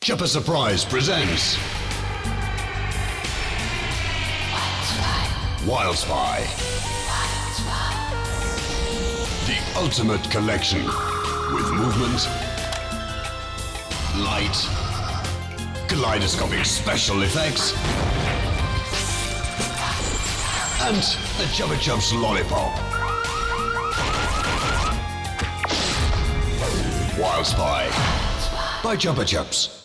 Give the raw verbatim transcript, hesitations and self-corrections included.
Chipper Surprise presents Wild Spy. The ultimate collection with movement, light, kaleidoscopic special effects, and the Chupa Chups lollipop. Wild Spy by Chupa Chups.